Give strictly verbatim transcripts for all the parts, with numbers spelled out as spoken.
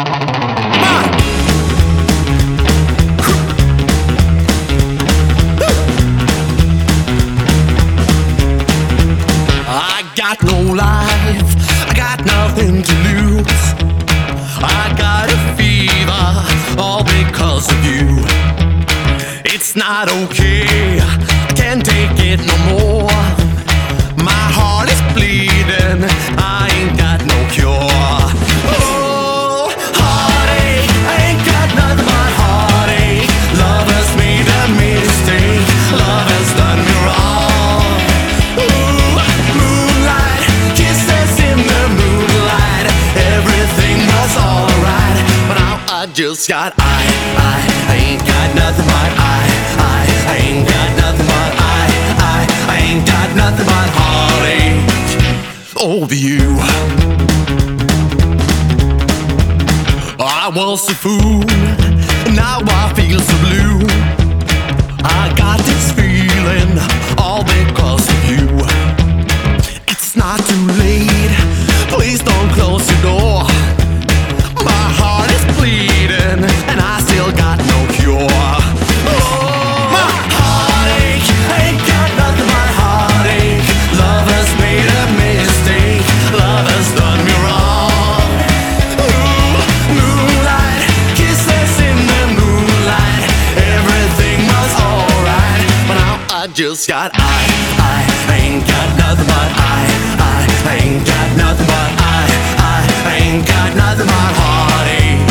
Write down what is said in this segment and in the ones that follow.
I got no life, I got nothing to lose. I got a fever, all because of you. It's not okay, I can't take it no more. My heart is bleeding, I ain't got no cure. Oh, heartache, I ain't got nothing but heartache. Love has made a mistake, love has done me wrong. Ooh, moonlight, kisses in the moonlight. Everything was alright, but now I just got I, I, I ain't got nothing but I, I, I ain't got nothing but I, I, I ain't got nothing but heartache over you. I was a fool, now I feel so blue. I got this feeling, all because of you. It's not too late, please don't close your door. My heart is bleeding, and I still got no cure. Oh, my heartache, ain't got nothing but heartache. Love has made a mistake, love has done me wrong. Ooh, moonlight, kisses in the moonlight. Everything was alright, but now I just got I, I, I ain't got nothing but I, I, I ain't got nothing but I, I, I ain't got nothing but heartache.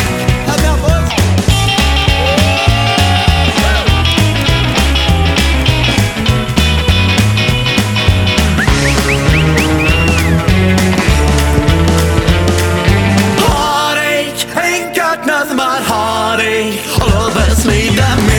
Heartache, ain't got nothing but heartache. Love has made a